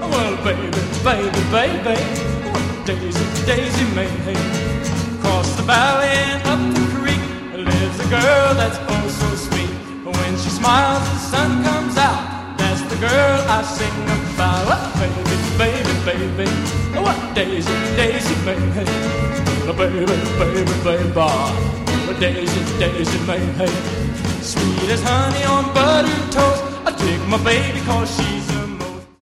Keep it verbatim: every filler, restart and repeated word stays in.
Well, baby, baby, baby, Daisy, Daisy May. Across the valley and up the creek lives a girl that's oh so sweet. When she smiles, the sun comes out. That's the girl I sing about. Oh, baby, baby, baby, what Daisy, Daisy May. Oh, baby, baby, baby, oh, Daisy, Daisy May. Sweet as honey on buttered toast. I take my baby 'cause she